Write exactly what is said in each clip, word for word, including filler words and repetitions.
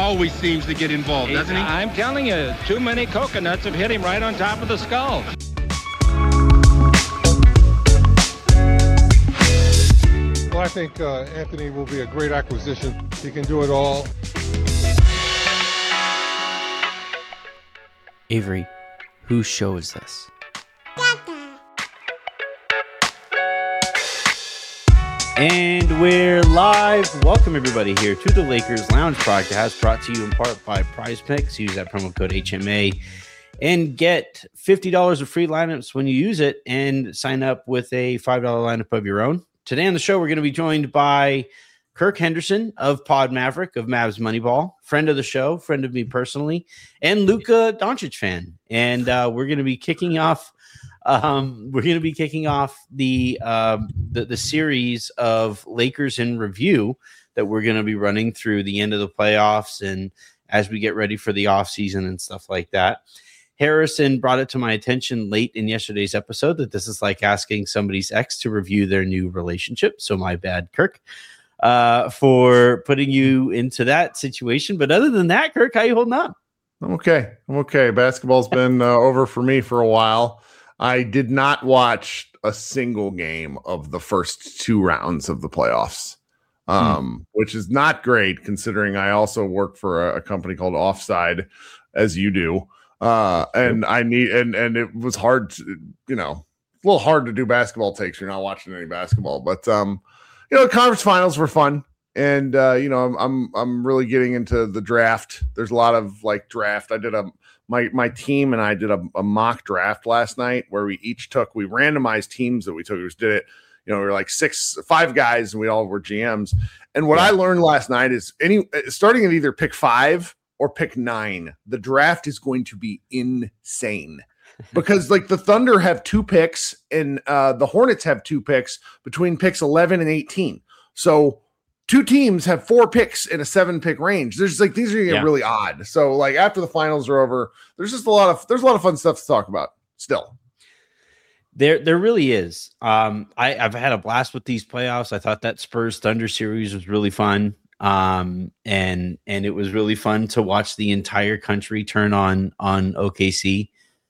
always seems to get involved, He- doesn't he? I'm telling you, too many coconuts have hit him right on top of the skull. Well, I think uh, Anthony will be a great acquisition. He can do it all. Avery, whose show is this? And we're live. Welcome everybody here to the Lakers Lounge podcast, brought to you in part by Prize Picks. Use that promo code H M A and get fifty dollars of free lineups when you use it, and sign up with a five dollar lineup of your own. Today on the show, we're going to be joined by Kirk Henderson of Pod Maverick of Mavs Moneyball, friend of the show, friend of me personally, and Luka Doncic fan. And uh, we're going to be kicking off. Um, we're going to be kicking off the, um, the the series of Lakers in review that we're going to be running through the end of the playoffs and as we get ready for the offseason and stuff like that. Harrison brought it to my attention late in yesterday's episode that this is like asking somebody's ex to review their new relationship. So my bad, Kirk, uh, for putting you into that situation. But other than that, Kirk, how you holding up? I'm okay. I'm okay. Basketball's been uh, over for me for a while. I did not watch a single game of the first two rounds of the playoffs, um, mm. which is not great considering I also work for a, a company called Offside, as you do. Uh, and I need, and, and it was hard to, you know, a little hard to do basketball takes. You're not watching any basketball, but, um, you know, conference finals were fun. And, uh, you know, I'm, I'm, I'm really getting into the draft. There's a lot of like draft. I did a, my, my team and I did a, a mock draft last night where we each took, we randomized teams that we took. We just did it. You know, we were like six, five guys and we all were G Ms. And what yeah. I learned last night is any starting at either pick five or pick nine, the draft is going to be insane because like the Thunder have two picks and uh, the Hornets have two picks between picks eleven and eighteen. So two teams have four picks in a seven pick range. There's like, these are going to get yeah. really odd. So like after the finals are over, there's just a lot of, there's a lot of fun stuff to talk about still. There, there really is. Um, I, I've had a blast with these playoffs. I thought that Spurs Thunder series was really fun. Um, and, and it was really fun to watch the entire country turn on, on O K C.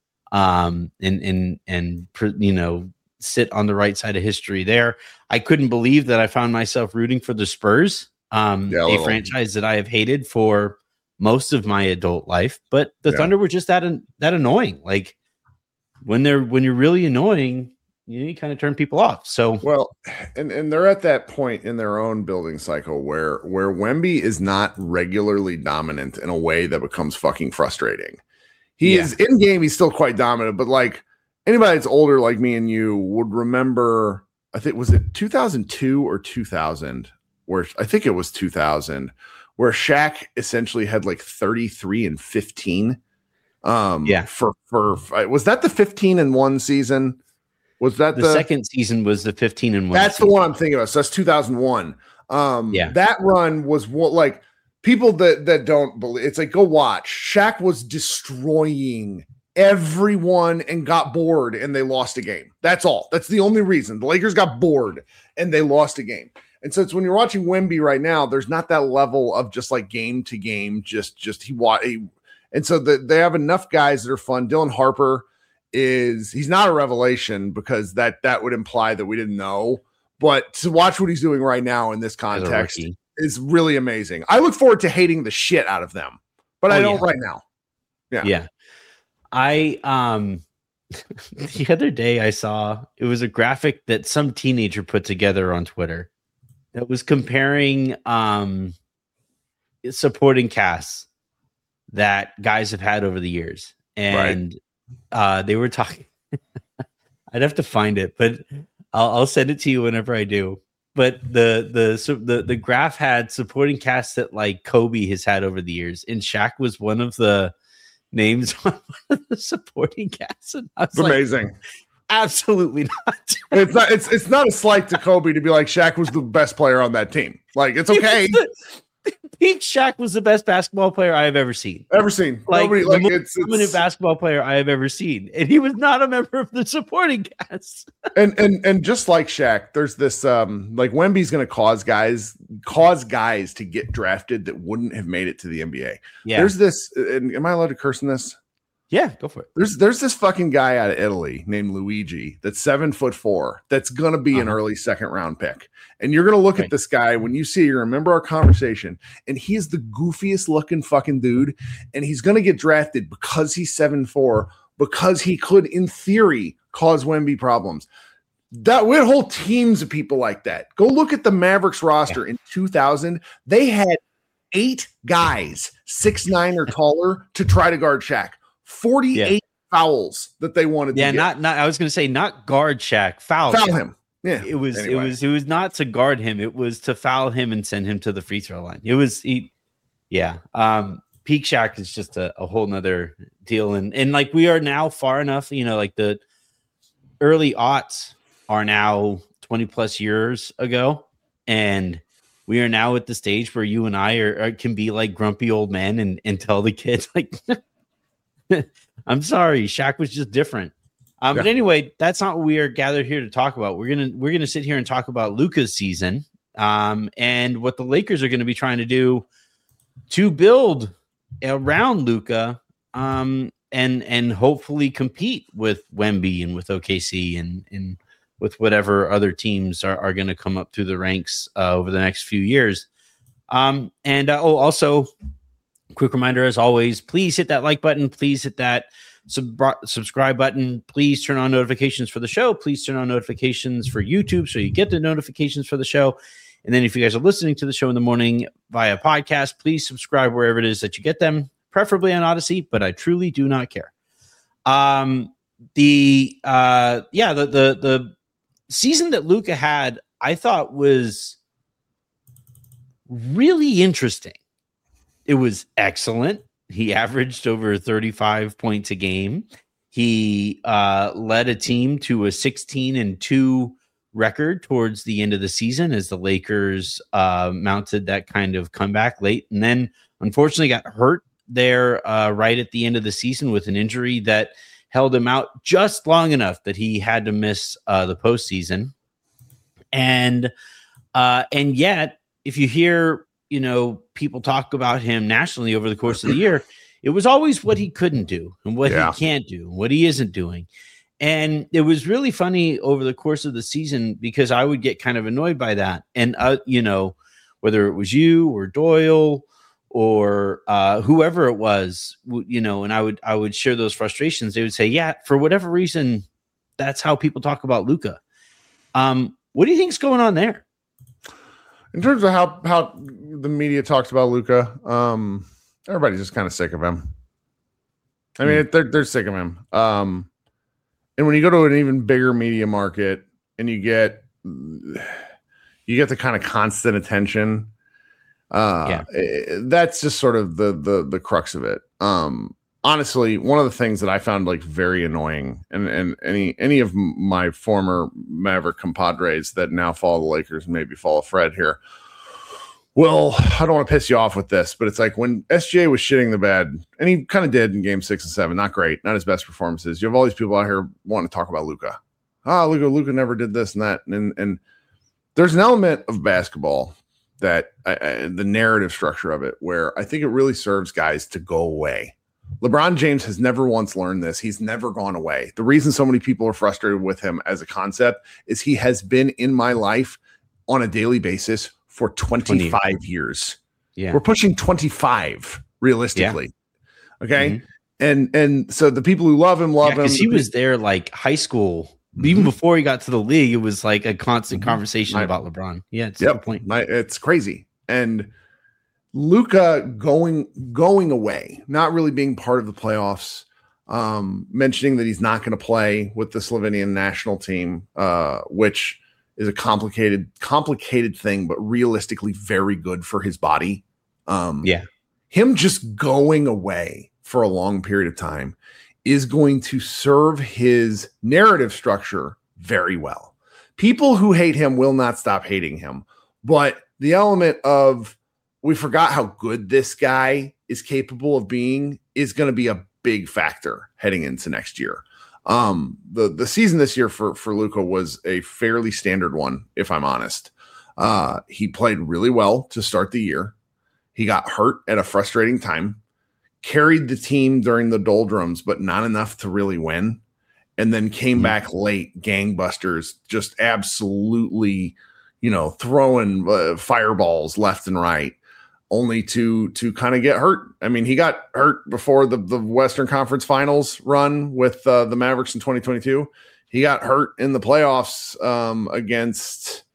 Um, and, and, and, you know, sit on the right side of history there. I couldn't believe that I found myself rooting for the Spurs, um, yeah, a, a franchise that I have hated for most of my adult life. But the yeah. Thunder were just that that annoying. Like when they're when you're really annoying, you, know, you kind of turn people off. So well, and and they're at that point in their own building cycle where where Wemby is not regularly dominant in a way that becomes fucking frustrating. He yeah. is in game. He's still quite dominant, but like. Anybody that's older like me and you would remember, I think, was it two thousand two or two thousand, where I think it was two thousand, where Shaq essentially had like thirty-three and fifteen. Um, yeah. For, for, was that the fifteen and one season? Was that the, the second season was the fifteen and one? That's season. the one I'm thinking of. So that's two thousand one. Um, yeah. That run was what, like, people that, that don't believe, it's like, go watch. Shaq was destroying everyone and got bored and they lost a game. That's all. That's the only reason. The Lakers got bored and they lost a game. And so it's when you're watching Wemby right now, there's not that level of just like game to game, just just he what and so the, they have enough guys that are fun. Dylan Harper is he's not a revelation because that that would imply that we didn't know. But to watch what he's doing right now in this context is really amazing. I look forward to hating the shit out of them, but oh, I don't yeah. right now. Yeah. Yeah. I, um, the other day I saw, it was a graphic that some teenager put together on Twitter that was comparing, um, supporting casts that guys have had over the years. And, right. uh, they were talking, I'd have to find it, but I'll, I'll send it to you whenever I do. But the, the, so the, the graph had supporting casts that like Kobe has had over the years. And Shaq was one of the names on the supporting cast. And I was it's like, amazing. Absolutely not. it's not. It's it's not a slight to Kobe to be like Shaq was the best player on that team. Like it's okay. The, Peak Shaq was the best basketball player I have ever seen. Ever seen? Like, Nobody, the like most it's, dominant it's basketball player I have ever seen, and he was not a member of the supporting cast. and and and just like Shaq, there's this um like Wemby's going to cause guys cause guys to get drafted that wouldn't have made it to the N B A. Yeah, There's this. And am I allowed to curse in this? yeah, go for it. There's there's this fucking guy out of Italy named Luigi that's seven foot four. That's gonna be uh-huh. an early second round pick. And you're gonna look right. at this guy when you see you remember our conversation, and he's the goofiest looking fucking dude, and he's gonna get drafted because he's seven four, because he could, in theory, cause Wemby problems. That we had whole teams of people like that. Go look at the Mavericks roster yeah. in two thousand. They had eight guys, six nine or taller, to try to guard Shaq. forty-eight yeah. fouls that they wanted yeah, to get. not not I was gonna say not guard Shaq, foul, foul him. him. Yeah. It was anyway. it was it was not to guard him, it was to foul him and send him to the free throw line. It was he yeah. Um Peak Shaq is just a, a whole nother deal. And and like we are now far enough, you know, like the early aughts are now twenty plus years ago. And we are now at the stage where you and I are, are can be like grumpy old men and, and tell the kids like I'm sorry, Shaq was just different. Um, yeah. But anyway, that's not what we are gathered here to talk about. We're gonna we're gonna sit here and talk about Luka's season, um, and what the Lakers are going to be trying to do to build around Luka, um, and and hopefully compete with Wemby and with O K C and and with whatever other teams are, are going to come up through the ranks uh, over the next few years. Um, and uh, oh, also. Quick reminder, as always, please hit that like button. Please hit that sub- subscribe button. Please turn on notifications for the show. Please turn on notifications for YouTube so you get the notifications for the show. And then if you guys are listening to the show in the morning via podcast, please subscribe wherever it is that you get them, preferably on Odyssey, but I truly do not care. Um, the uh, yeah, the the the season that Luka had, I thought was really interesting. It was excellent. He averaged over thirty-five points a game. He uh, led a team to a sixteen and two record towards the end of the season as the Lakers uh, mounted that kind of comeback late. And then unfortunately got hurt there uh, right at the end of the season with an injury that held him out just long enough that he had to miss uh, the postseason. And, uh, and yet, if you hear, you know, people talk about him nationally over the course of the year, it was always what he couldn't do and what yeah. he can't do, what he isn't doing. And it was really funny over the course of the season because I would get kind of annoyed by that. And, uh, you know, whether it was you or Doyle or uh, whoever it was, you know, and I would, I would share those frustrations. They would say, yeah, for whatever reason, that's how people talk about Luka. Um, what do you think's going on there? In terms of how, how the media talks about Luka, um, everybody's just kind of sick of him. I mean, mm. they're they're sick of him. Um, and when you go to an even bigger media market and you get you get the kind of constant attention, uh, yeah. it, that's just sort of the the the crux of it. Um, honestly, one of the things that I found like very annoying, and and any any of my former Maverick compadres that now follow the Lakers and maybe follow Fred here. Well, I don't want to piss you off with this, but it's like when S G A was shitting the bed, and he kind of did in game six and seven, not great, not his best performances. You have all these people out here wanting to talk about Luka. Ah, Luka, Luka never did this and that. And, and there's an element of basketball that uh, the narrative structure of it, where I think it really serves guys to go away. LeBron James has never once learned this. He's never gone away. The reason so many people are frustrated with him as a concept is he has been in my life on a daily basis for twenty-five years. Yeah. We're pushing twenty-five realistically. Yeah. Okay. Mm-hmm. And, and so the people who love him, love yeah, him. He was there like high school, mm-hmm. even before he got to the league. It was like a constant mm-hmm. conversation I, about LeBron. Yeah. It's yep. a good point. I, it's crazy. And Luka going, going away, not really being part of the playoffs, um, mentioning that he's not going to play with the Slovenian national team, uh, which is a complicated, complicated thing, but realistically very good for his body. Um, yeah. Him just going away for a long period of time is going to serve his narrative structure very well. People who hate him will not stop hating him, but the element of, we forgot how good this guy is capable of being is going to be a big factor heading into next year. Um, the, the season this year for, for Luka was a fairly standard one, if I'm honest. Uh, he played really well to start the year. He got hurt at a frustrating time, carried the team during the doldrums, but not enough to really win. And then came mm-hmm. back late, gangbusters, just absolutely, you know, throwing uh, fireballs left and right, only to to kind of get hurt. I mean, he got hurt before the, the Western Conference Finals run with uh, the Mavericks in twenty twenty-two. He got hurt in the playoffs um, against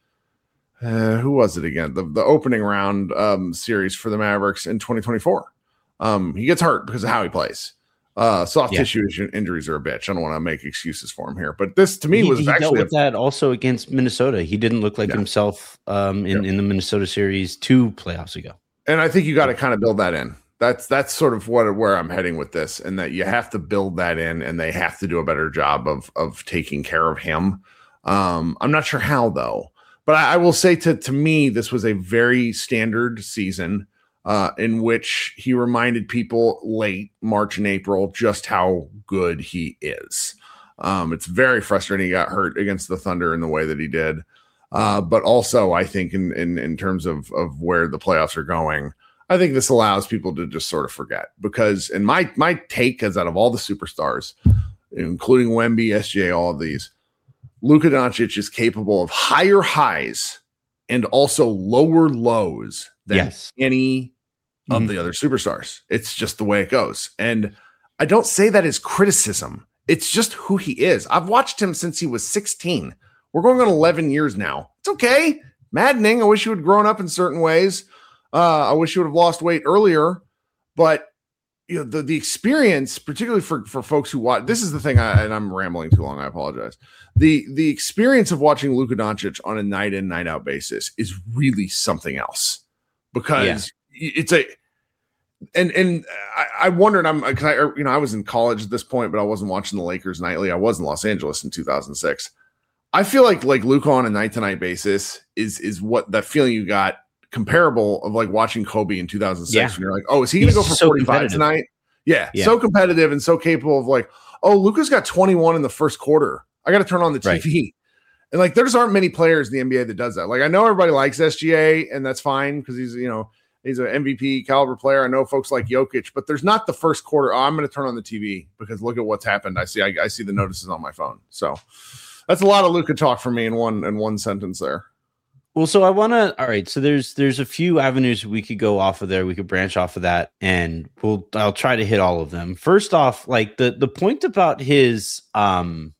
uh, who was it again? The, the opening round um, series for the Mavericks in twenty twenty-four. Um, he gets hurt because of how he plays. Uh, soft yeah. tissue injuries are a bitch. I don't want to make excuses for him here, but this to me he, was he actually dealt with a, that also against Minnesota. He didn't look like yeah. himself um, in, yeah. in the Minnesota series two playoffs ago. And I think you got to kind of build that in. That's that's sort of what where I'm heading with this, and that you have to build that in, and they have to do a better job of of taking care of him. Um, I'm not sure how though, but I, I will say to to me this was a very standard season uh, in which he reminded people late March and April just how good he is. Um, it's very frustrating he got hurt against the Thunder in the way that he did. Uh, but also, I think in, in in terms of of where the playoffs are going, I think this allows people to just sort of forget. Because, and my my take is out of all the superstars, including Wemby, S G A, all of these, Luka Doncic is capable of higher highs and also lower lows than yes. any mm-hmm. of the other superstars. It's just the way it goes. And I don't say that as criticism. It's just who he is. I've watched him since he was sixteen. We're going on eleven years now. It's okay. Maddening. I wish you had grown up in certain ways. Uh, I wish you would have lost weight earlier. But you know, the, the experience, particularly for, for folks who watch, this is the thing, I, and I'm rambling too long. I apologize. The the experience of watching Luka Doncic on a night in, night out basis is really something else. Because yeah. it's a and and I, I wondered, I'm because I you know I was in college at this point, but I wasn't watching the Lakers nightly. I was in Los Angeles in two thousand six. I feel like like Luka on a night to night basis is is what that feeling you got comparable of like watching Kobe in two thousand six yeah. when you're like, oh, is he going to go for so forty-five tonight? Yeah, yeah, so competitive and so capable of like, oh, Luka's got twenty-one in the first quarter. I got to turn on the T V. Right. And like, there just aren't many players in the N B A that does that. Like, I know everybody likes S G A, and that's fine because he's you know he's an M V P caliber player. I know folks like Jokic, but there's not the first quarter. Oh, I'm going to turn on the T V because look at what's happened. I see I, I see the notices on my phone. So. That's a lot of Luka talk for me in one in one sentence there. Well, so I want to. All right, so there's there's a few avenues we could go off of there. We could branch off of that, and we'll I'll try to hit all of them. First off, like the the point about his, um,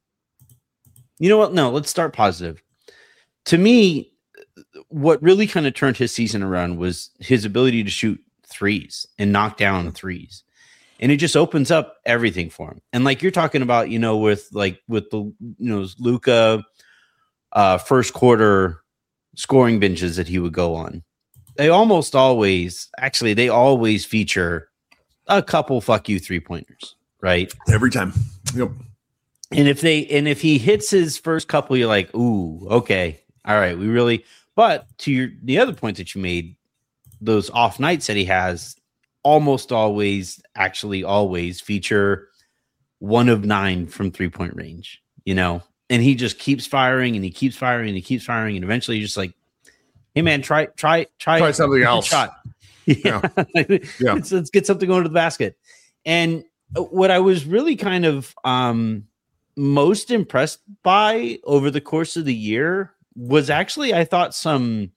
you know what? No, let's start positive. To me, what really kind of turned his season around was his ability to shoot threes and knock down threes. And it just opens up everything for him. And like you're talking about, you know, with like with the, you know, Luka uh, first quarter scoring binges that he would go on. They almost always, actually, they always feature a couple fuck you three pointers, right? Every time. Yep. And if they, and if he hits his first couple, you're like, ooh, okay. All right. We really, but to your, the other point that you made, those off nights that he has, almost always, actually always feature one of nine from three point range, you know, and he just keeps firing and he keeps firing and he keeps firing. And eventually you're just like, hey man, try, try, try, try something else. Shot. Yeah. yeah. let's, let's get something going to the basket. And what I was really kind of um, most impressed by over the course of the year was actually, I thought some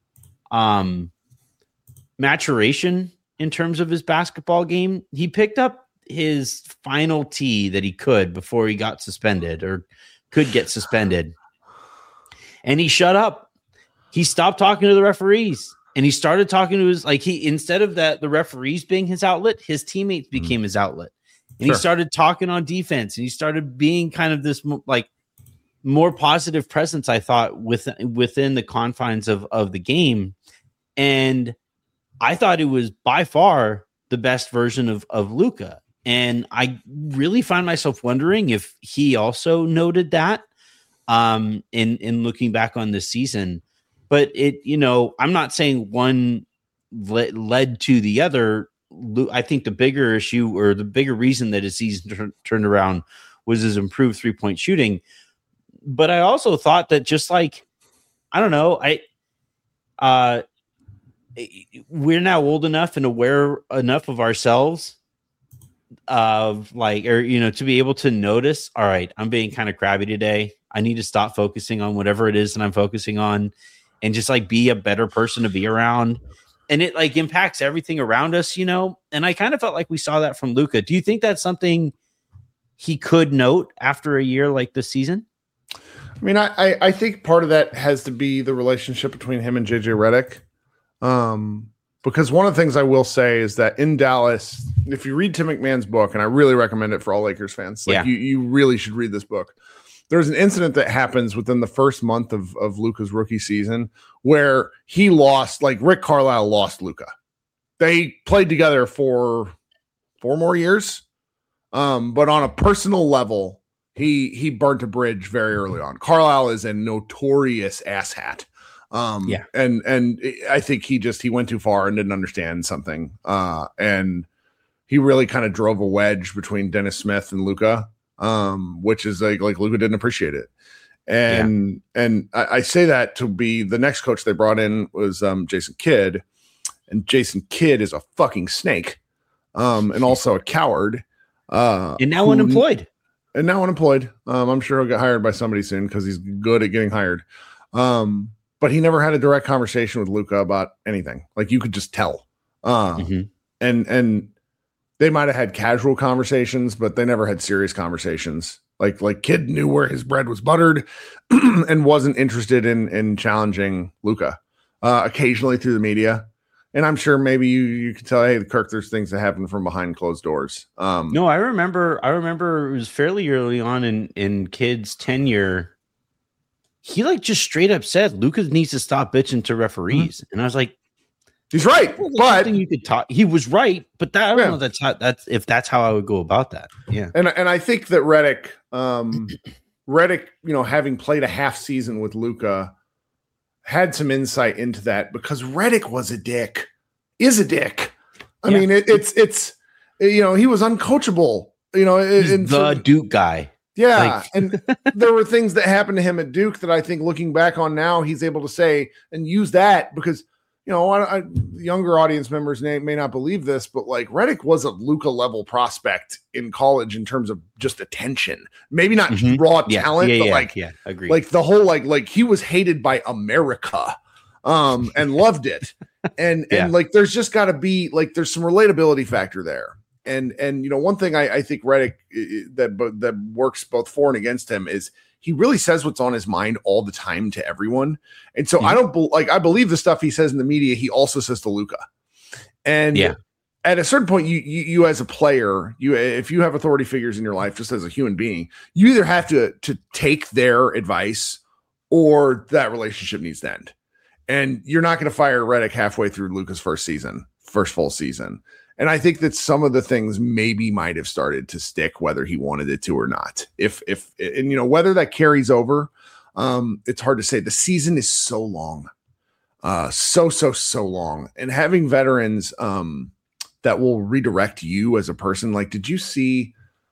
um, maturation in terms of his basketball game. He picked up his final tee that he could before he got suspended or could get suspended. And he shut up. He stopped talking to the referees and he started talking to his, like he, instead of that, the referees being his outlet, his teammates became mm. his outlet. And sure. he started talking on defense and he started being kind of this like more positive presence, I thought, within, within the confines of, of the game. And I thought it was by far the best version of, of Luka. And I really find myself wondering if he also noted that um, in, in looking back on this season. But it, you know, I'm not saying one le- led to the other. I think the bigger issue or the bigger reason that his season t- turned around was his improved three point shooting. But I also thought that just like, I don't know, I, uh, we're now old enough and aware enough of ourselves of like, or, you know, to be able to notice, all right, I'm being kind of crabby today. I need to stop focusing on whatever it is that I'm focusing on and just like be a better person to be around. And it like impacts everything around us, you know? And I kind of felt like we saw that from Luka. Do you think that's something he could note after a year like this season? I mean, I, I think part of that has to be the relationship between him and J J Redick. Um, because one of the things I will say is that in Dallas, if you read Tim McMahon's book, and I really recommend it for all Lakers fans, like yeah. you, you really should read this book. There's an incident that happens within the first month of, of Luka's rookie season where he lost, like Rick Carlisle lost Luka. They played together for four more years. Um, but on a personal level, he he burnt a bridge very early on. Carlisle is a notorious asshat. Um, yeah. And and I think he just he went too far and didn't understand something. Uh, and he really kind of drove a wedge between Dennis Smith and Luka. Um, which is like like Luka didn't appreciate it, and yeah. and I, I say that to be the next coach they brought in was um Jason Kidd, and Jason Kidd is a fucking snake, um, and also a coward, uh, and now who, unemployed, and now unemployed. Um, I'm sure he'll get hired by somebody soon because he's good at getting hired. Um, but he never had a direct conversation with Luka about anything. Like you could just tell, uh, mm-hmm. and and. They might have had casual conversations, but they never had serious conversations. Like, like Kidd knew where his bread was buttered and wasn't interested in in challenging Luka. Uh, occasionally through the media, and I'm sure maybe you you can tell, hey, Kirk, there's things that happen from behind closed doors. Um, no, I remember. I remember it was fairly early on in in Kidd's tenure. He like just straight up said Luka needs to stop bitching to referees, mm-hmm. and I was like. He's right, well, but you could talk. He was right, but that, I don't yeah. know. That's how, that's if that's how I would go about that. Yeah, and and I think that Redick, um, Redick, you know, having played a half season with Luka, had some insight into that because Redick was a dick, is a dick. I yeah. mean, it, it's it's you know he was uncoachable. You know, He's and the so, Duke guy. Yeah, like. And there were things that happened to him at Duke that I think, looking back on now, he's able to say and use that because. You know, I, I, younger audience members may, may not believe this, but like Redick was a Luka level prospect in college in terms of just attention. Maybe not mm-hmm. raw yeah. talent, yeah, but yeah, like, yeah, agreed. Like the whole like like he was hated by America, um, and loved it. And yeah. and like there's just got to be like there's some relatability factor there. And and you know one thing I, I think Redick that that works both for and against him is. He really says what's on his mind all the time to everyone. And so mm-hmm. I don't be, like, I believe the stuff he says in the media, he also says to Luka. And yeah. at a certain point, you, you, you as a player, you, if you have authority figures in your life, just as a human being, you either have to, to take their advice or that relationship needs to end. And you're not going to fire Redick halfway through Luka's first season, first full season. And I think that some of the things maybe might have started to stick, whether he wanted it to or not. If, if, and you know, whether that carries over, um, it's hard to say. The season is so long, uh, so, so, so long. And having veterans um, that will redirect you as a person. Like, did you see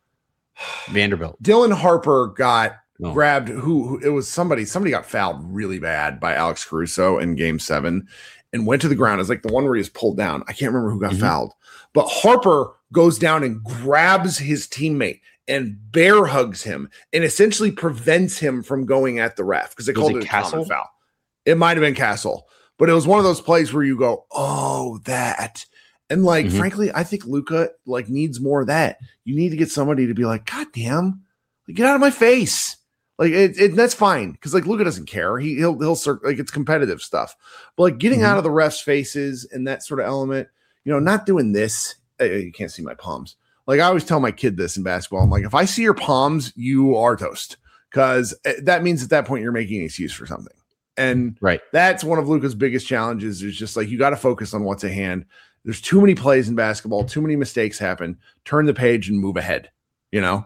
Vanderbilt? Dylan Harper got oh. grabbed. Who, who it was somebody, somebody got fouled really bad by Alex Caruso in game seven and went to the ground. It's like the one where he was pulled down. I can't remember who got mm-hmm. fouled. But Harper goes down and grabs his teammate and bear hugs him and essentially prevents him from going at the ref because they called it, it a common foul. It might have been Castle, but it was one of those plays where you go, oh, that. And like, mm-hmm. frankly, I think Luka like needs more of that. You need to get somebody to be like, God damn, like, get out of my face. Like it, it that's fine because like Luka doesn't care. He he'll he'll like it's competitive stuff, but like getting mm-hmm. out of the refs' faces and that sort of element. You know, not doing this. You can't see my palms. Like I always tell my kid this in basketball. I'm like, if I see your palms, you are toast because that means at that point you're making an excuse for something. And right. that's one of Luka's biggest challenges is just like you got to focus on what's at hand. There's too many plays in basketball. Too many mistakes happen. Turn the page and move ahead, you know?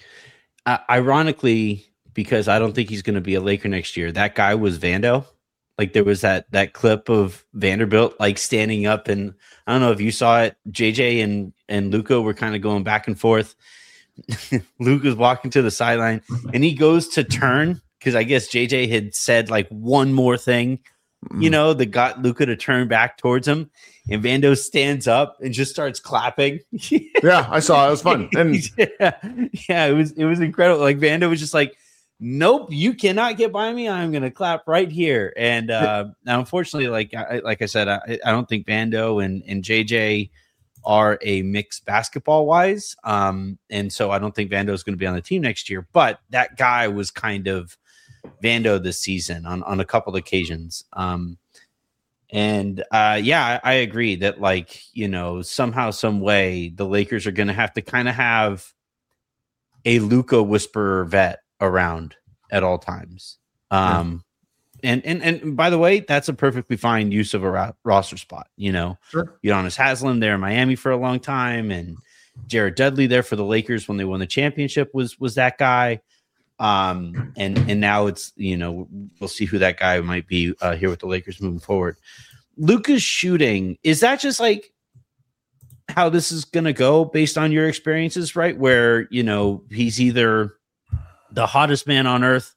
Uh, ironically, because I don't think he's going to be a Laker next year, that guy was Vando. Like there was that that clip of Vanderbilt like standing up, and I don't know if you saw it. J J and and Luka were kind of going back and forth. Luke was walking to the sideline, and he goes to turn because I guess J J had said like one more thing, you know, that got Luka to turn back towards him, and Vando stands up and just starts clapping. Yeah, I saw it. It was fun, and yeah, yeah, it was it was incredible. Like Vando was just like, nope, you cannot get by me. I'm going to clap right here. And uh, now, unfortunately, like I, like I said, I, I don't think Vando and, and J J are a mix basketball wise. Um, and so I don't think Vando is going to be on the team next year. But that guy was kind of Vando this season on, on a couple of occasions. Um, and uh, yeah, I, I agree that, like, you know, somehow, some way, the Lakers are going to have to kind of have a Luka whisperer vet around at all times. Um, yeah. and, and, and by the way, that's a perfectly fine use of a ro- roster spot. You know, sure. Udonis Haslem there in Miami for a long time, and Jared Dudley there for the Lakers when they won the championship was, was that guy. Um, and, and now it's, you know, we'll see who that guy might be uh, here with the Lakers moving forward. Luka's shooting, is that just like how this is going to go based on your experiences, right? Where, you know, he's either the hottest man on earth,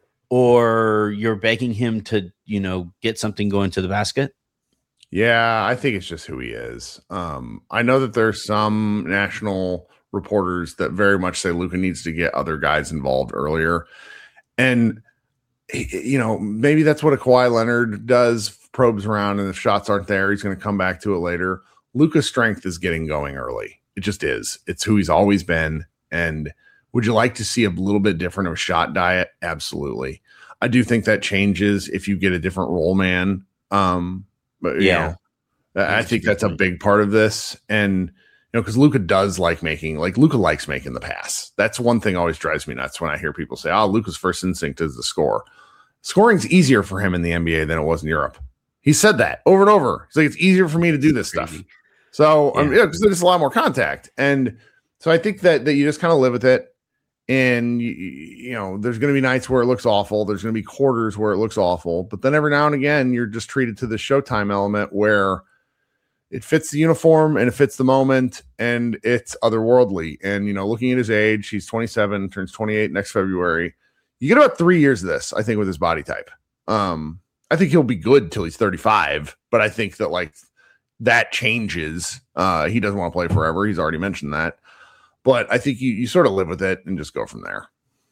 or you're begging him to, you know, get something going to the basket? Yeah, I think it's just who he is. Um, I know that there's some national reporters that very much say Luka needs to get other guys involved earlier. And, you know, maybe that's what a Kawhi Leonard does, probes around, and if shots aren't there, he's going to come back to it later. Luka's strength is getting going early. It just is. It's who he's always been. And would you like to see a little bit different of a shot diet? Absolutely. I do think that changes if you get a different role man. Um, but yeah, know, I think that's a big part of this. And, you know, because Luka does like making, like Luka likes making the pass. That's one thing always drives me nuts when I hear people say, oh, Luka's first instinct is the score. Scoring's easier for him in the N B A than it was in Europe. He said that over and over. He's like, it's easier for me to do this stuff. So, yeah, um, yeah, because there's a lot more contact. And so I think that, that you just kind of live with it. And, you, you know, there's going to be nights where it looks awful. There's going to be quarters where it looks awful. But then every now and again, you're just treated to the Showtime element where it fits the uniform and it fits the moment and it's otherworldly. And, you know, looking at his age, he's twenty-seven, turns twenty-eight next February. You get about three years of this, I think, with his body type. Um, I think he'll be good till he's thirty-five. But I think that, like, that changes. Uh, he doesn't want to play forever. He's already mentioned that. But I think you, you sort of live with it and just go from there.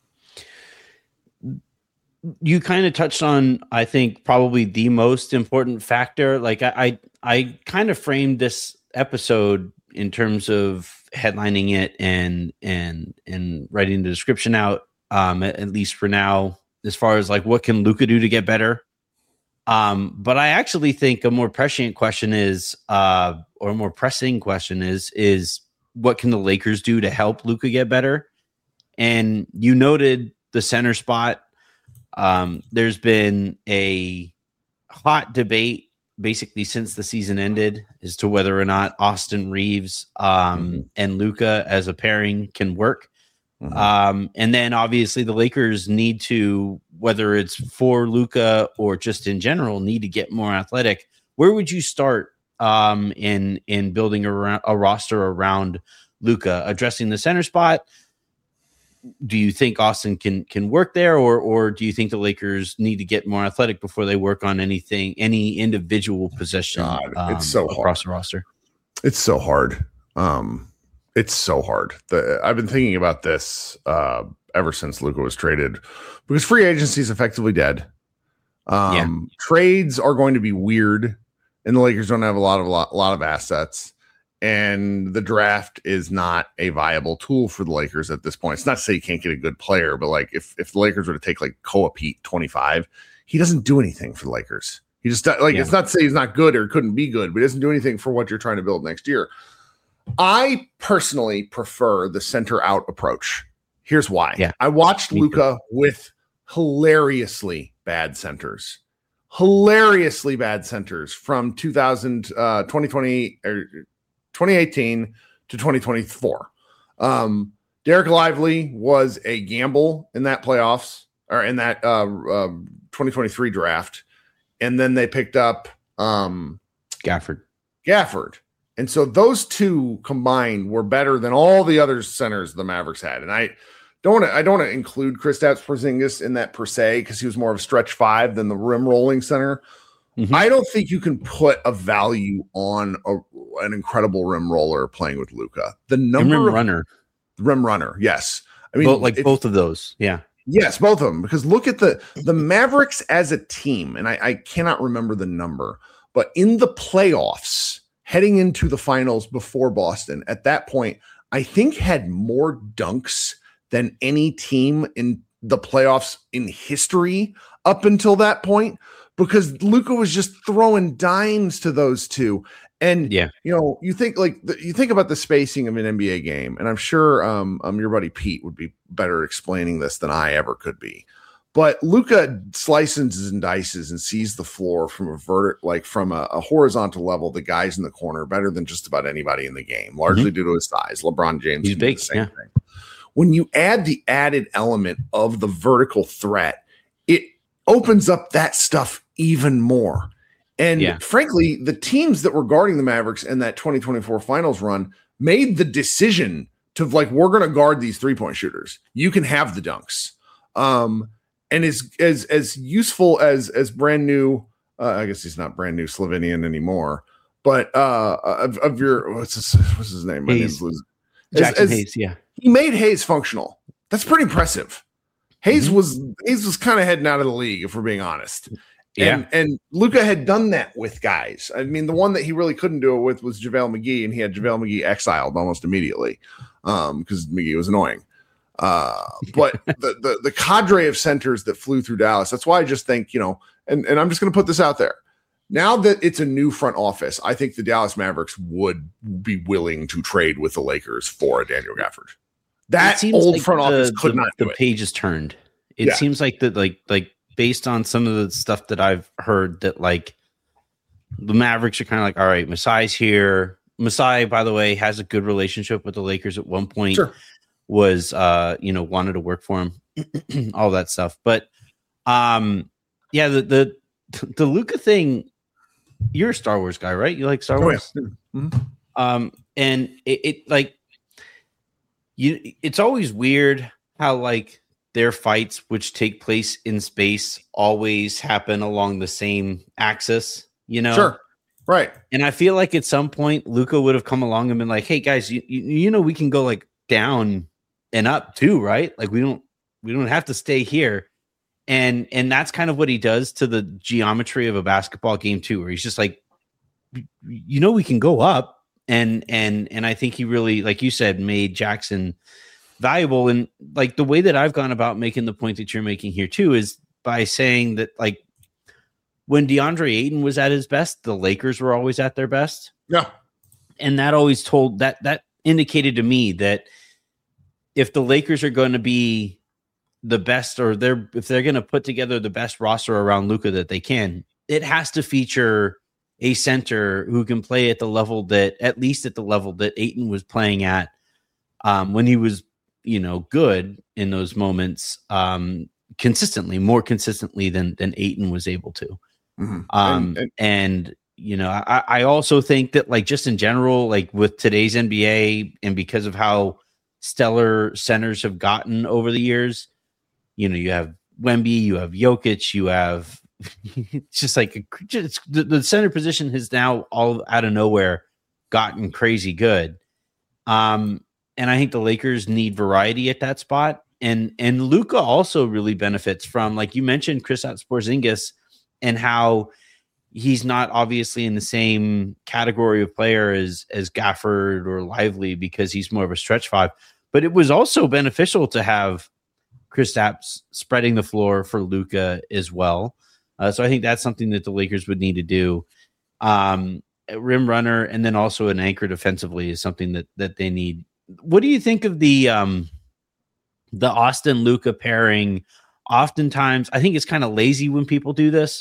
You kind of touched on, I think, probably the most important factor. Like I, I, I kind of framed this episode in terms of headlining it and and and writing the description out. Um, at, at least for now, as far as like what can Luka do to get better. Um, but I actually think a more prescient question is, uh, or a more pressing question is, is what can the Lakers do to help Luka get better? And you noted the center spot. Um, there's been a hot debate basically since the season ended as to whether or not Austin Reeves um, mm-hmm. and Luka as a pairing can work. Mm-hmm. Um, and then obviously the Lakers need to, whether it's for Luka or just in general, need to get more athletic. Where would you start um, in in building a, a roster around Luka, addressing the center spot? Do you think Austin can can work there, or or do you think the Lakers need to get more athletic before they work on anything, any individual position? God, um, it's so across hard. the roster. It's so hard. Um, it's so hard. The, I've been thinking about this uh, ever since Luka was traded, because free agency is effectively dead. Um, yeah. Trades are going to be weird, and the Lakers don't have a lot of lot, lot of assets. And the draft is not a viable tool for the Lakers at this point. It's not to say you can't get a good player, but like if, if the Lakers were to take like Koa Pete twenty-five, he doesn't do anything for the Lakers. He just like, yeah. It's not to say he's not good or couldn't be good, but he doesn't do anything for what you're trying to build next year. I personally prefer the center out approach. Here's why. Yeah. I watched Luka with hilariously bad centers, hilariously bad centers from two thousand, uh, twenty twenty or twenty eighteen to twenty twenty-four. Um, Derek Lively was a gamble in that playoffs or in that uh, uh, twenty twenty-three draft. and then they picked up um, Gafford. Gafford. And so those two combined were better than all the other centers the Mavericks had. And I don't want to I don't want to include Kristaps Porzingis in that per se, because he was more of a stretch five than the rim rolling center. Mm-hmm. I don't think you can put a value on a, an incredible rim roller playing with Luka. The number and rim of runner. Rim runner, yes. I mean, both, like if, both of those, yeah. Yes, both of them. Because look at the the Mavericks as a team, and I, I cannot remember the number, but in the playoffs, heading into the finals before Boston, at that point, I think had more dunks than any team in the playoffs in history up until that point, because Luka was just throwing dimes to those two. And, yeah, you know, you think like the, you think about the spacing of an N B A game, and I'm sure um, um your buddy Pete would be better explaining this than I ever could be. But Luka slices and dices and sees the floor from a vert, like from a, a horizontal level, the guys in the corner better than just about anybody in the game, largely mm-hmm. due to his size. LeBron James, he's big. The same yeah. thing. When you add the added element of the vertical threat, it opens up that stuff even more. And yeah. frankly, the teams that were guarding the Mavericks in that twenty twenty-four finals run made the decision to like, we're going to guard these three-point shooters. You can have the dunks. Um, and as as as useful as as brand new, uh, I guess he's not brand new Slovenian anymore, but uh, of, of your what's his, what's his name? My Hayes. name's Jackson as, as, Hayes. Yeah, he made Hayes functional. That's pretty impressive. Hayes mm-hmm. was Hayes was kind of heading out of the league, if we're being honest. Yeah, and, and Luka had done that with guys. I mean, the one that he really couldn't do it with was JaVale McGee, and he had JaVale McGee exiled almost immediately um, because McGee was annoying. Uh, but the, the the cadre of centers that flew through Dallas, that's why I just think, you know, and, and I'm just going to put this out there. Now that it's a new front office, I think the Dallas Mavericks would be willing to trade with the Lakers for a Daniel Gafford. That old like front the, office could the, not do the it. page is turned. It Yeah. seems like that, like, like based on some of the stuff that I've heard, that like the Mavericks are kind of like, all right, Masai's here. Masai, by the way, has a good relationship with the Lakers at one point. Sure. Was uh you know wanted to work for him, all that stuff. But um yeah, the the the Luka thing, you're a Star Wars guy, right? You like Star Wars? Oh, yeah. Mm-hmm. Um and it, it like you it's always weird how like their fights, which take place in space, always happen along the same axis, you know? Sure. Right. And I feel like at some point Luka would have come along and been like, hey guys, you you, you know we can go like down and up too, right? Like we don't we don't have to stay here. And and that's kind of what he does to the geometry of a basketball game too, where he's just like, you know, we can go up. And and and I think he really, like you said, made Jackson valuable. And like the way that I've gone about making the point that you're making here too is by saying that like when DeAndre Ayton was at his best, the Lakers were always at their best. Yeah. And that always told that that indicated to me that if the Lakers are going to be the best, or they're if they're going to put together the best roster around Luka that they can, it has to feature a center who can play at the level that, at least at the level that Ayton was playing at um, when he was, you know, good in those moments, um, consistently, more consistently than than Ayton was able to. Mm-hmm. Um, and, and, and you know, I, I also think that like just in general, like with today's N B A, and because of how stellar centers have gotten over the years, you know, you have Wemby, you have Jokic, you have it's just like a, just, the, the center position has now all out of nowhere gotten crazy good. Um, and I think the Lakers need variety at that spot. And and Luka also really benefits from, like you mentioned, Kristaps Porzingis, and how he's not obviously in the same category of player as as Gafford or Lively, because he's more of a stretch five. But it was also beneficial to have Kristaps spreading the floor for Luka as well. Uh, so I think that's something that the Lakers would need to do. Um, a rim runner, and then also an anchor defensively is something that that they need. What do you think of the um, the Austin Luka pairing? Oftentimes, I think it's kind of lazy when people do this.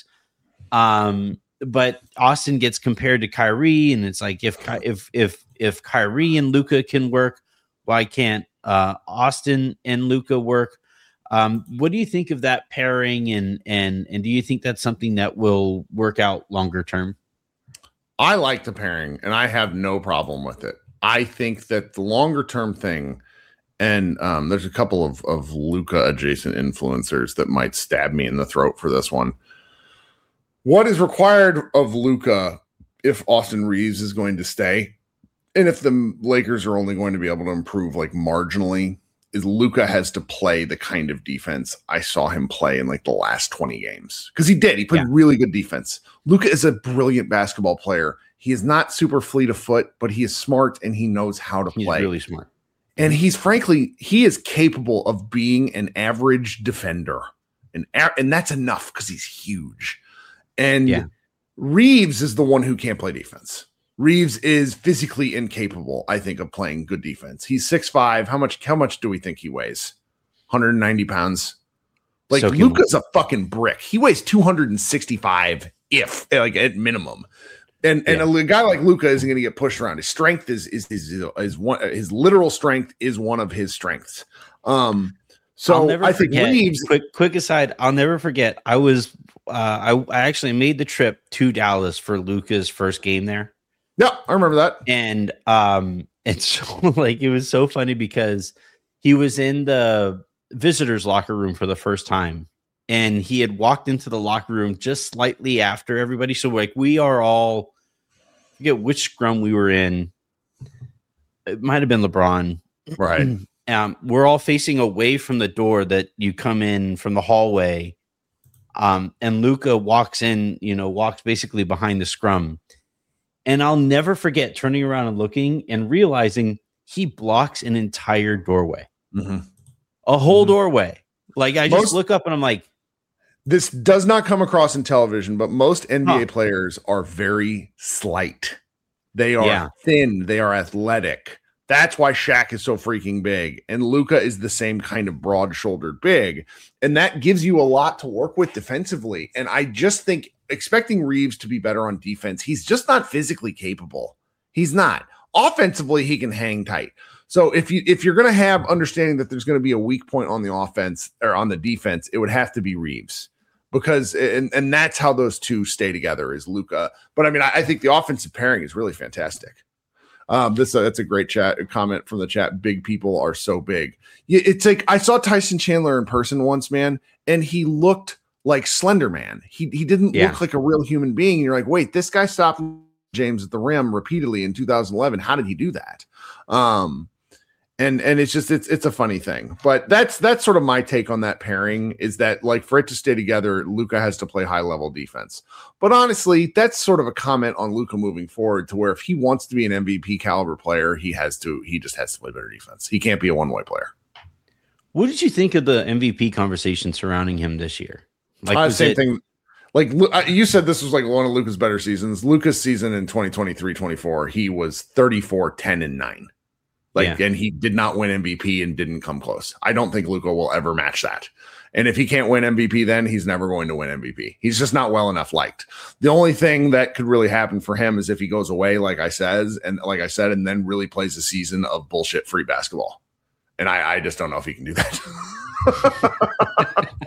Um, but Austin gets compared to Kyrie, and it's like if if if if Kyrie and Luka can work, why can't uh, Austin and Luka work? Um, what do you think of that pairing, and and and do you think that's something that will work out longer term? I like the pairing, and I have no problem with it. I think that the longer term thing, and um, there's a couple of of Luka adjacent influencers that might stab me in the throat for this one. What is required of Luka if Austin Reeves is going to stay, and if the Lakers are only going to be able to improve like marginally, is Luka has to play the kind of defense I saw him play in like the last twenty games. Because he did. He played yeah. really good defense. Luka is a brilliant basketball player. He is not super fleet of foot, but he is smart and he knows how to he's play. He's really smart. And he's frankly, he is capable of being an average defender. And, and that's enough because he's huge. And yeah. Reeves is the one who can't play defense. Reeves is physically incapable, I think, of playing good defense. He's six five. How much How much do we think he weighs? one hundred ninety pounds. Like, so Luka's a fucking brick. He weighs two hundred sixty-five, if, like, at minimum. And and yeah. a, a guy like Luka isn't going to get pushed around. His strength is is is, is one. His literal strength is one of his strengths. Um, so I think forget, Reeves. Quick, quick aside. I'll never forget. I was uh, I I actually made the trip to Dallas for Luka's first game there. Yeah, I remember that. And um, it's so, like, it was so funny because he was in the visitors' locker room for the first time, and he had walked into the locker room just slightly after everybody. So like, we are all, I forget which scrum we were in. It might have been LeBron, right? um, we're all facing away from the door that you come in from the hallway. Um, and Luka walks in, you know, walks basically behind the scrum. And I'll never forget turning around and looking and realizing he blocks an entire doorway, mm-hmm. a whole mm-hmm. doorway. Like, I most, just look up and I'm like, this does not come across in television, but most N B A huh. players are very slight. They are yeah. thin. They are athletic. That's why Shaq is so freaking big. And Luka is the same kind of broad-shouldered big. And that gives you a lot to work with defensively. And I just think expecting Reeves to be better on defense, he's just not physically capable. He's not. Offensively, he can hang tight. So if you if you're going to have understanding that there's going to be a weak point on the offense or on the defense, it would have to be Reeves. Because and, and that's how those two stay together is Luka. But I mean, I, I think the offensive pairing is really fantastic. Um, this uh, that's a great chat a comment from the chat. Big people are so big. Yeah, it's like I saw Tyson Chandler in person once, man, and he looked like Slender Man. He he didn't yeah. look like a real human being. And you're like, wait, this guy stopped James at the rim repeatedly in two thousand eleven. How did he do that? Um, and and it's just it's it's a funny thing. But that's that's sort of my take on that pairing is that, like, for it to stay together, Luka has to play high level defense. But honestly, that's sort of a comment on Luka moving forward to where if he wants to be an M V P caliber player, he has to he just has to play better defense. He can't be a one way player. What did you think of the M V P conversation surrounding him this year? Like, uh, same it- thing. Like you said, this was like one of Luka's better seasons. Luka's season in twenty twenty-three twenty-four, he was thirty-four, ten, and nine. Like, yeah. and he did not win M V P and didn't come close. I don't think Luka will ever match that. And if he can't win M V P, then he's never going to win M V P. He's just not well enough liked. The only thing that could really happen for him is if he goes away, like I says, and like I said, and then really plays a season of bullshit free basketball. And I, I just don't know if he can do that.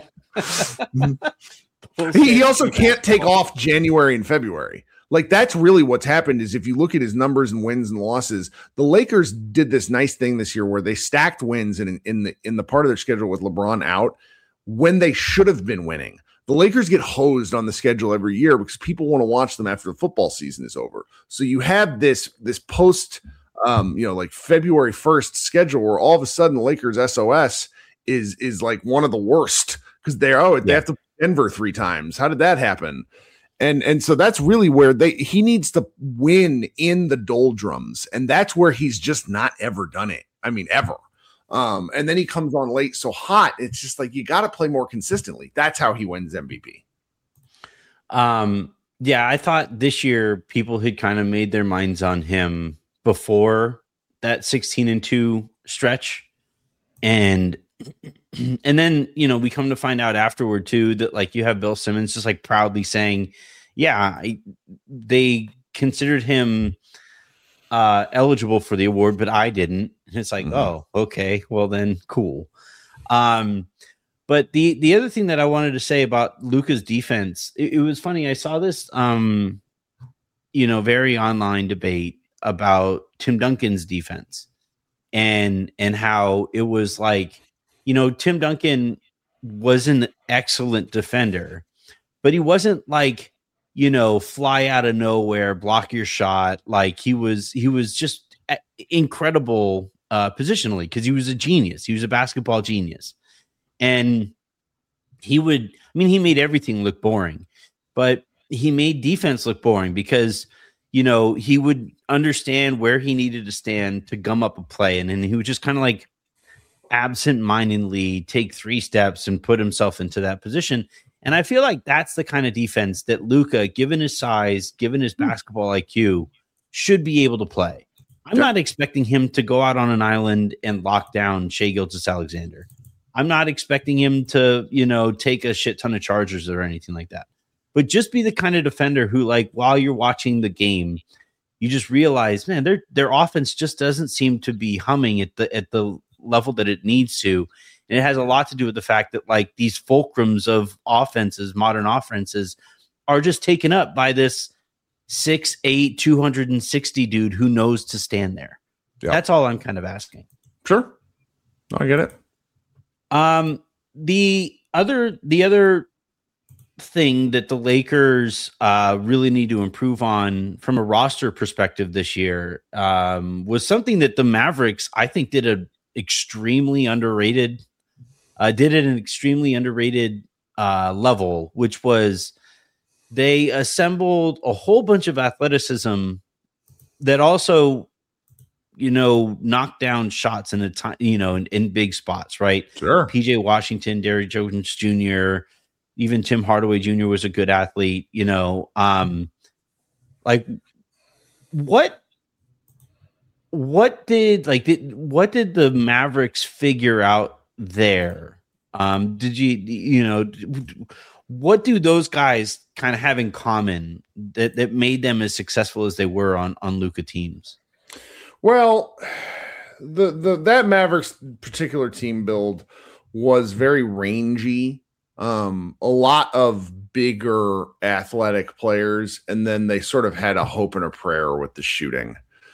he, he also can't take off January and February. Like, that's really what's happened is if you look at his numbers and wins and losses, the Lakers did this nice thing this year where they stacked wins in, in the in the part of their schedule with LeBron out when they should have been winning. The Lakers get hosed on the schedule every year because people want to watch them after the football season is over. So you have this this post, um, you know, like February first schedule where all of a sudden the Lakers S O S is is like one of the worst because they're oh they yeah. have to play Denver three times. How did that happen? And and so that's really where they he needs to win in the doldrums, and that's where he's just not ever done it. I mean, ever. Um, and then he comes on late so hot. It's just like you got to play more consistently. That's how he wins M V P. Um, yeah, I thought this year people had kind of made their minds on him before that sixteen and two stretch, and and then, you know, we come to find out afterward too that, like, you have Bill Simmons just like proudly saying, yeah, I, they considered him uh, eligible for the award, but I didn't. And it's like, mm-hmm. oh, okay, well then cool. Um, But the the other thing that I wanted to say about Luka's defense, it, it was funny. I saw this, um, you know, very online debate about Tim Duncan's defense, and and how it was like, you know, Tim Duncan was an excellent defender, but he wasn't like, you know, fly out of nowhere, block your shot. Like he was, he was just incredible uh, positionally because he was a genius. He was a basketball genius. And he would, I mean, he made everything look boring, but he made defense look boring because, you know, he would understand where he needed to stand to gum up a play. And then he would just kind of like absent-mindedly take three steps and put himself into that position. And I feel like that's the kind of defense that Luka, given his size, given his basketball I Q, should be able to play. I'm not expecting him to go out on an island and lock down Shai Gilgeous-Alexander. I'm not expecting him to, you know, take a shit ton of charges or anything like that. But just be the kind of defender who, like, while you're watching the game, you just realize, man, their their offense just doesn't seem to be humming at the at the level that it needs to. And it has a lot to do with the fact that, like, these fulcrums of offenses, modern offenses, are just taken up by this six eight, two hundred sixty dude who knows to stand there. Yep. That's all I'm kind of asking. Sure. I get it. Um, the other, the other thing that the Lakers uh, really need to improve on from a roster perspective this year um, was something that the Mavericks, I think, did a extremely underrated, uh, did at an extremely underrated uh, level, which was they assembled a whole bunch of athleticism that also, you know, knock down shots in a time, you know, in, in big spots, right? Sure. P J Washington, Derrick Jones Junior, even Tim Hardaway Junior was a good athlete, you know. Um, like what, what did like did, what did the Mavericks figure out there? Um, did you, you know, what do those guys kind of have in common that that made them as successful as they were on on Luka teams? Well, the the that Mavericks particular team build was very rangy. Um, a lot of bigger athletic players, and then they sort of had a hope and a prayer with the shooting.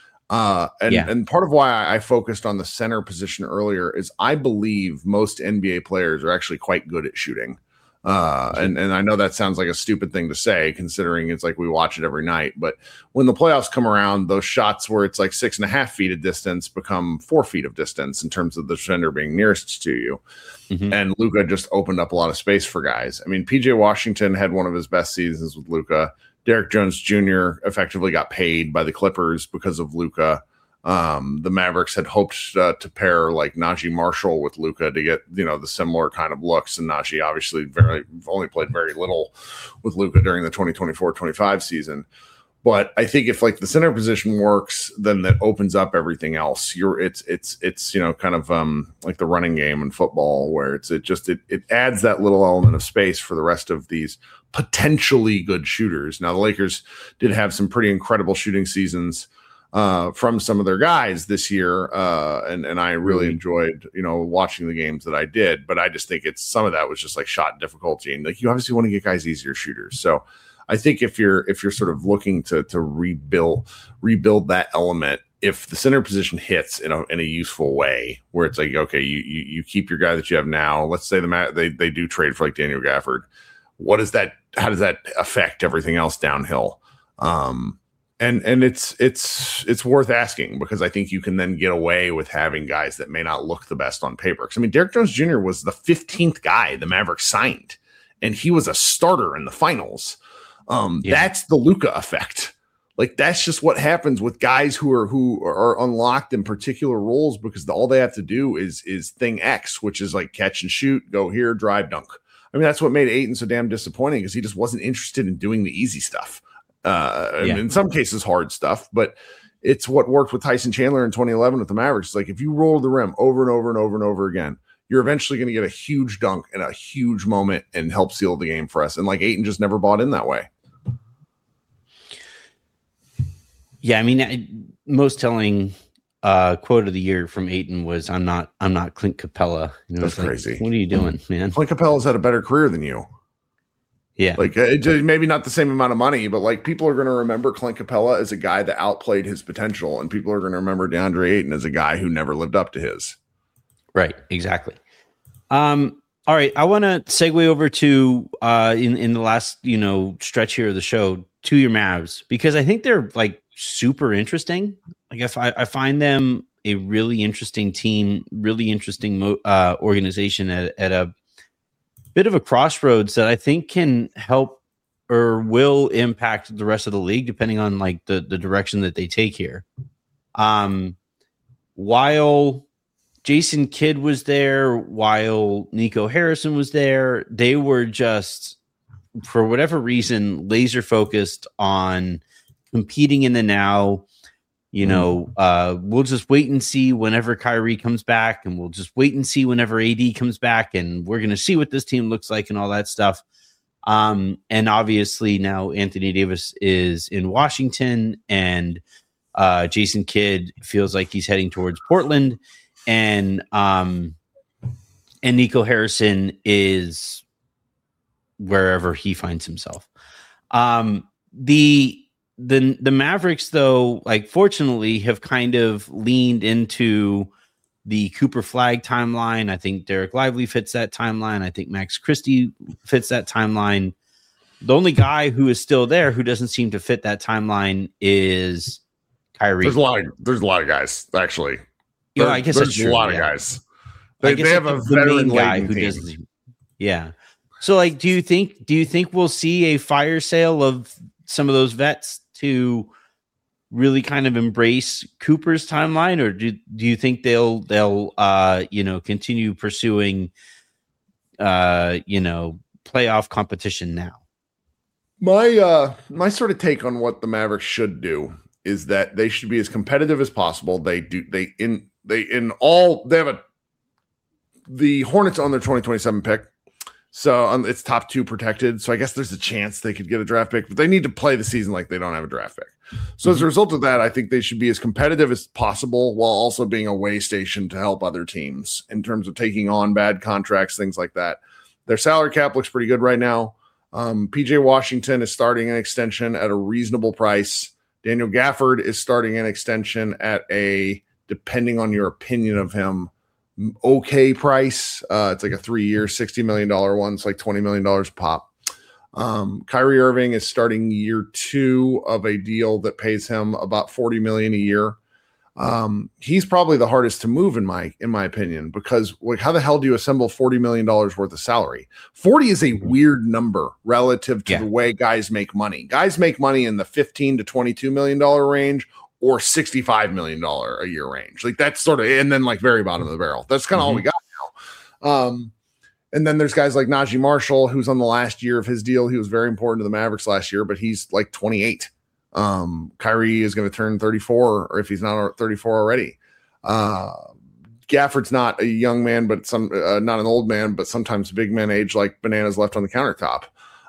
Uh, and, yeah. and part of why I focused on the center position earlier is I believe most N B A players are actually quite good at shooting. Uh, and, and I know that sounds like a stupid thing to say, considering it's like we watch it every night. But when the playoffs come around, those shots where it's like six and a half feet of distance become four feet of distance in terms of the defender being nearest to you. Mm-hmm. And Luka just opened up a lot of space for guys. I mean, P J Washington had one of his best seasons with Luka. Derrick Jones Junior effectively got paid by the Clippers because of Luka. Um, the Mavericks had hoped uh, to pair like Najee Marshall with Luka to get, you know, the similar kind of looks. And Najee obviously very only played very little with Luka during the twenty twenty-four twenty-five season. But I think if like the center position works, then that opens up everything else. You're it's it's it's you know kind of um like the running game in football where it's it just it it adds that little element of space for the rest of these potentially good shooters. Now the Lakers did have some pretty incredible shooting seasons uh, from some of their guys this year, uh, and and I really enjoyed you know watching the games that I did. But I just think it's some of that was just like shot difficulty, and like you obviously want to get guys easier shooters. So I think if you're if you're sort of looking to to rebuild rebuild that element, if the center position hits in a in a useful way, where it's like okay, you you, you keep your guy that you have now. Let's say the they they do trade for like Daniel Gafford. What does that? How does that affect everything else downhill? Um, and and it's it's it's worth asking because I think you can then get away with having guys that may not look the best on paper. Because I mean, Derrick Jones Junior was the fifteenth guy the Mavericks signed, and he was a starter in the finals. Um, yeah. That's the Luka effect. Like that's just what happens with guys who are who are unlocked in particular roles because the, all they have to do is is thing X, which is like catch and shoot, go here, drive, dunk. I mean, that's what made Ayton so damn disappointing because he just wasn't interested in doing the easy stuff. Uh, yeah. In some cases, hard stuff, but it's what worked with Tyson Chandler in twenty eleven with the Mavericks. It's like if you roll the rim over and over and over and over again, you're eventually going to get a huge dunk and a huge moment and help seal the game for us. And like Ayton just never bought in that way. Yeah, I mean, I, most telling uh, quote of the year from Ayton was, "I'm not, I'm not Clint Capella." You know, That's like, crazy. What are you doing, man? Clint Capella's had a better career than you. Yeah, like it, maybe not the same amount of money, but like people are going to remember Clint Capella as a guy that outplayed his potential, and people are going to remember DeAndre Ayton as a guy who never lived up to his. Right, exactly. Um, all right, I want to segue over to uh, in in the last you know stretch here of the show to your Mavs, because I think they're like super interesting. Like if I, I find them a really interesting team, really interesting mo- uh, organization at at a bit of a crossroads that I think can help or will impact the rest of the league, depending on like the, the direction that they take here. Um, while Jason Kidd was there, while Nico Harrison was there, they were just, for whatever reason, laser focused on competing in the now. You know, uh, we'll just wait and see whenever Kyrie comes back, and we'll just wait and see whenever A D comes back, and we're going to see what this team looks like and all that stuff. Um, and obviously now Anthony Davis is in Washington, and uh, Jason Kidd feels like he's heading towards Portland, and um, and Nico Harrison is wherever he finds himself. Um, the The the Mavericks, though, like fortunately, have kind of leaned into the Cooper Flag timeline. I think Derek Lively fits that timeline. I think Max Christie fits that timeline. The only guy who is still there who doesn't seem to fit that timeline is Kyrie. There's a lot of there's a lot of guys actually. Yeah, you know, I guess there's that's true, a lot yeah. of guys. They, they have a the veteran main guy who team. doesn't. Yeah. So, like, do you think do you think we'll see a fire sale of some of those vets to really kind of embrace Cooper's timeline, or do do you think they'll they'll uh you know continue pursuing uh you know playoff competition now? My uh my sort of take on what the Mavericks should do is that they should be as competitive as possible. They do they in they in all they have a the Hornets on their twenty twenty-seven pick. So um, it's top two protected. So I guess there's a chance they could get a draft pick, but they need to play the season like they don't have a draft pick. So mm-hmm. as a result of that, I think they should be as competitive as possible while also being a way station to help other teams in terms of taking on bad contracts, things like that. Their salary cap looks pretty good right now. Um, P J Washington is starting an extension at a reasonable price. Daniel Gafford is starting an extension at a, depending on your opinion of him, okay price. Uh, it's like a three-year, sixty million dollars one. It's like twenty million dollars pop. Um, Kyrie Irving is starting year two of a deal that pays him about forty million dollars a year. Um, he's probably the hardest to move in my in my opinion, because like, how the hell do you assemble forty million dollars worth of salary? forty is a weird number relative to yeah. the way guys make money. Guys make money in the fifteen to twenty-two million dollars range, or sixty-five million dollars a year range. Like that's sort of, and then like very bottom of the barrel. That's kind of mm-hmm. all we got now. Um, and then there's guys like Najee Marshall, who's on the last year of his deal. He was very important to the Mavericks last year, but he's like twenty-eight. Um, Kyrie is going to turn thirty-four, or if he's not thirty-four already. Uh, Gafford's not a young man, but some, uh, not an old man, but sometimes big men age like bananas left on the countertop.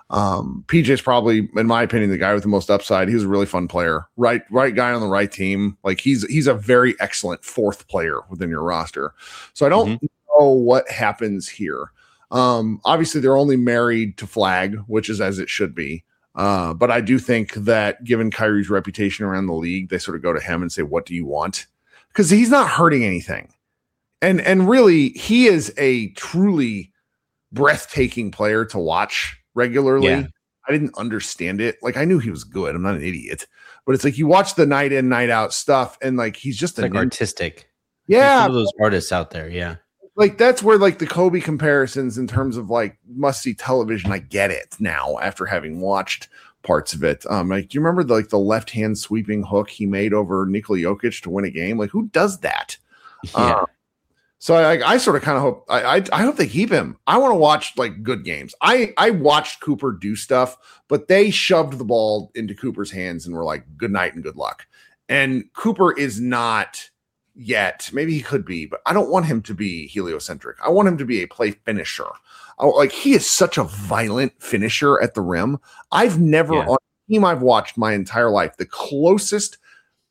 Um, P J's probably, in my opinion, the guy with the most upside. He was a really fun player, right? Right guy on the right team. Like he's he's a very excellent fourth player within your roster. So I don't mm-hmm. know what happens here. Um, obviously, they're only married to Flag, which is as it should be. Uh, but I do think that given Kyrie's reputation around the league, they sort of go to him and say, "What do you want?" Because he's not hurting anything, and and really, he is a truly breathtaking player to watch regularly. Yeah. I didn't understand it. Like I knew he was good. I'm not an idiot, but it's like you watch the night in, night out stuff, and like he's just like artistic. Yeah, some of those artists out there. Yeah, like that's where like the Kobe comparisons in terms of like must see television. I get it now after having watched parts of it. Um, like do you remember the, like the left hand sweeping hook he made over Nikola Jokic to win a game? Like who does that? Yeah. Uh, So I, I sort of kind of hope I, I I hope they keep him. I want to watch like good games. I I watched Cooper do stuff, but they shoved the ball into Cooper's hands and were like, good night and good luck. And Cooper is not yet. Maybe he could be, but I don't want him to be heliocentric. I want him to be a play finisher. I, like he is such a violent finisher at the rim. I've never yeah. on a team I've watched my entire life, the closest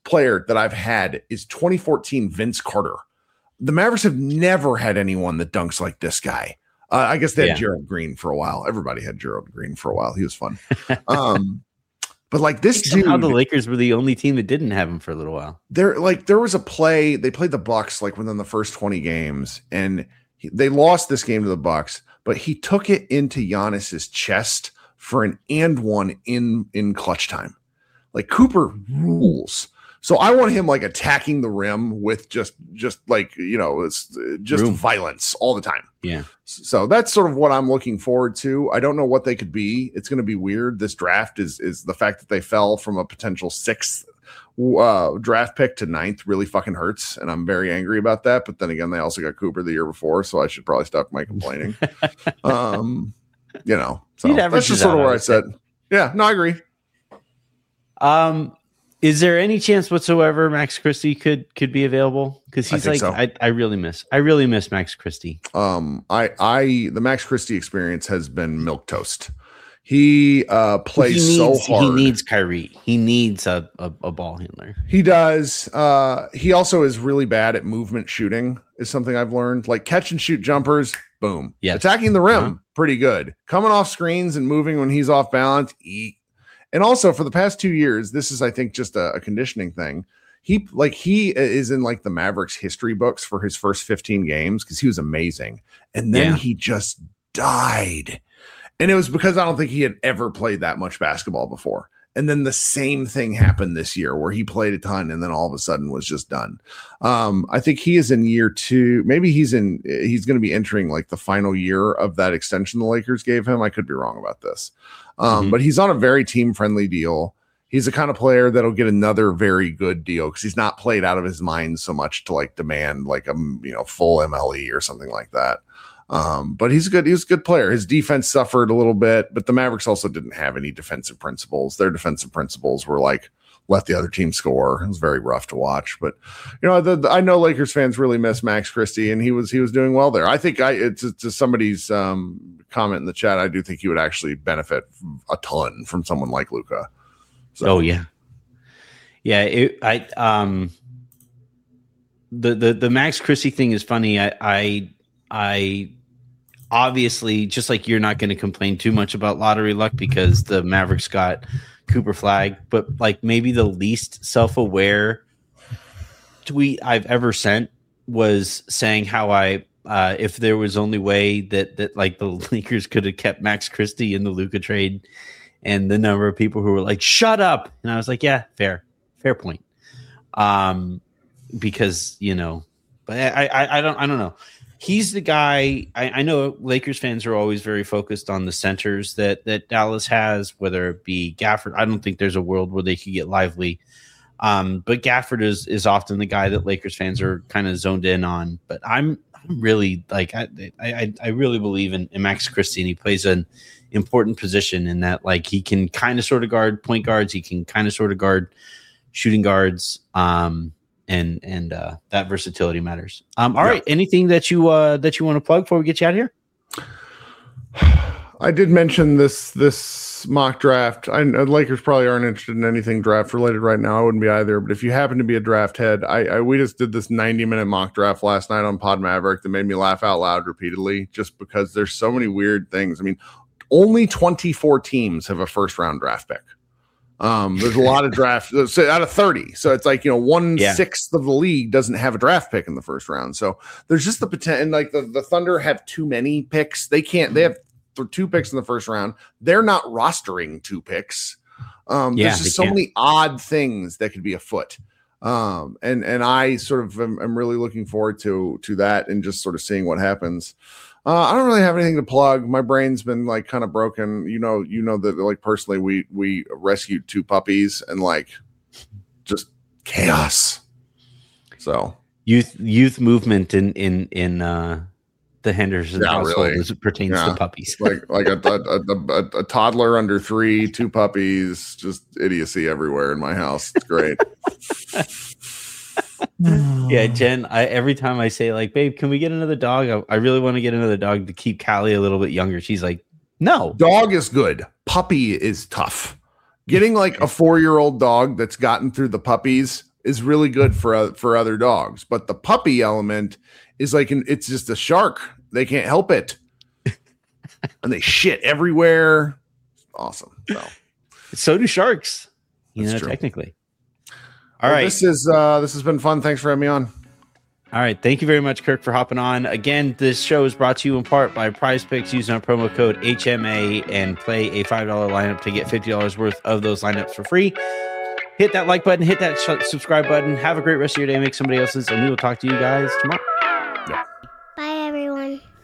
player that I've had is twenty fourteen Vince Carter. The Mavericks have never had anyone that dunks like this guy. Uh, I guess they had yeah. Gerald Green for a while. Everybody had Gerald Green for a while. He was fun. Um, but like this dude, somehow the Lakers were the only team that didn't have him for a little while. There, like there was a play. They played the Bucks like within the first twenty games, and he, they lost this game to the Bucks. But he took it into Giannis's chest for an and one in in clutch time. Like Cooper rules. So I want him like attacking the rim with just, just like, you know, it's just Room. violence all the time. Yeah. So that's sort of what I'm looking forward to. I don't know what they could be. It's going to be weird. This draft is, is the fact that they fell from a potential sixth uh, draft pick to ninth really fucking hurts. And I'm very angry about that. But then again, they also got Cooper the year before. So I should probably stop my complaining. um, you know, so that's just sort of where I said, yeah, no, I agree. Um, Is there any chance whatsoever Max Christie could could be available? Because he's like, so. I, I really miss, I really miss Max Christie. Um, I, I, the Max Christie experience has been milquetoast. He uh, plays he needs, so hard. He needs Kyrie. He needs a, a, a ball handler. He does. Uh, he also is really bad at movement shooting. Is something I've learned. Like catch and shoot jumpers. Boom. Yeah. Attacking the rim. Uh-huh. Pretty good. Coming off screens and moving when he's off balance. Eat. And also for the past two years, this is, I think, just a, a conditioning thing. He like he is in like the Mavericks history books for his first fifteen games because he was amazing. And then yeah. he just died. And it was because I don't think he had ever played that much basketball before. And then the same thing happened this year where he played a ton and then all of a sudden was just done. Um, I think he is in year two. Maybe he's in, he's going to be entering like the final year of that extension the Lakers gave him. I could be wrong about this. Um, mm-hmm. But he's on a very team friendly deal. He's the kind of player that'll get another very good deal because he's not played out of his mind so much to like demand like a, you know, full M L E or something like that. Um, but he's a good, he's a good player. His defense suffered a little bit, but the Mavericks also didn't have any defensive principles. Their defensive principles were like, let the other team score. It was very rough to watch, but you know, the, the, I know Lakers fans really miss Max Christie and he was, he was doing well there. I think I, it's to somebody's, um, comment in the chat. I do think he would actually benefit a ton from someone like Luka. So. Oh yeah. Yeah. It, I, um, the, the, the Max Christie thing is funny. I, I, I, obviously, just like you're not going to complain too much about lottery luck because the Mavericks got Cooper Flag, but like maybe the least self-aware tweet I've ever sent was saying how I, uh, if there was only way that that like the Lakers could have kept Max Christie in the Luka trade, and the number of people who were like, "Shut up," and I was like, "Yeah, fair, fair point," um, because you know, but I, I, I don't, I don't know. He's the guy. I, I know Lakers fans are always very focused on the centers that that Dallas has, whether it be Gafford. I don't think there's a world where they could get Lively, um, but Gafford is is often the guy that Lakers fans are kind of zoned in on. But I'm, I'm really like I I, I really believe in, in Max Christie, and he plays an important position in that. Like he can kind of sort of guard point guards. He can kind of sort of guard shooting guards. Um, and and uh that versatility matters. Um all yeah. right, anything that you uh that you want to plug before we get you out of here? I did mention this this mock draft. I know Lakers probably aren't interested in anything draft related right now. I wouldn't be either, but if you happen to be a draft head, I, I we just did this ninety minute mock draft last night on Pod Maverick that made me laugh out loud repeatedly just because there's so many weird things. I mean, only twenty-four teams have a first round draft pick. Um, there's a lot of draft so out of thirty. So it's like, you know, one yeah. sixth of the league doesn't have a draft pick in the first round. So there's just the potential. And like the, the Thunder have too many picks. They can't, they have th- two picks in the first round. They're not rostering two picks. Um, yeah, there's just so can't. many odd things that could be afoot. Um, and, and I sort of am, am really looking forward to, to that and just sort of seeing what happens. Uh, I don't really have anything to plug. My brain's been like kind of broken. You know, you know that like personally, we we rescued two puppies and like just chaos. So youth youth movement in in in uh, the Henderson yeah, household really. as it pertains yeah. to puppies. like like a, a, a, a, a toddler under three, two puppies, just idiocy everywhere in my house. It's great. Yeah, Jen, I, every time I say like, babe, can we get another dog? I, I really want to get another dog to keep Callie a little bit younger. She's like, no. Dog is good. Puppy is tough. Getting like a four-year-old dog that's gotten through the puppies is really good for uh, for other dogs. But the puppy element is like an, it's just a shark. They can't help it, and they shit everywhere. Awesome. So, so do sharks. You That's know, true. technically. All well, right. This is uh, this has been fun. Thanks for having me on. All right. Thank you very much, Kirk, for hopping on. Again, this show is brought to you in part by Prize Picks. Using our promo code H M A and play a five dollar lineup to get fifty dollars worth of those lineups for free. Hit that like button, hit that sh- subscribe button. Have a great rest of your day. Make somebody else's, and we will talk to you guys tomorrow. Bye, everyone.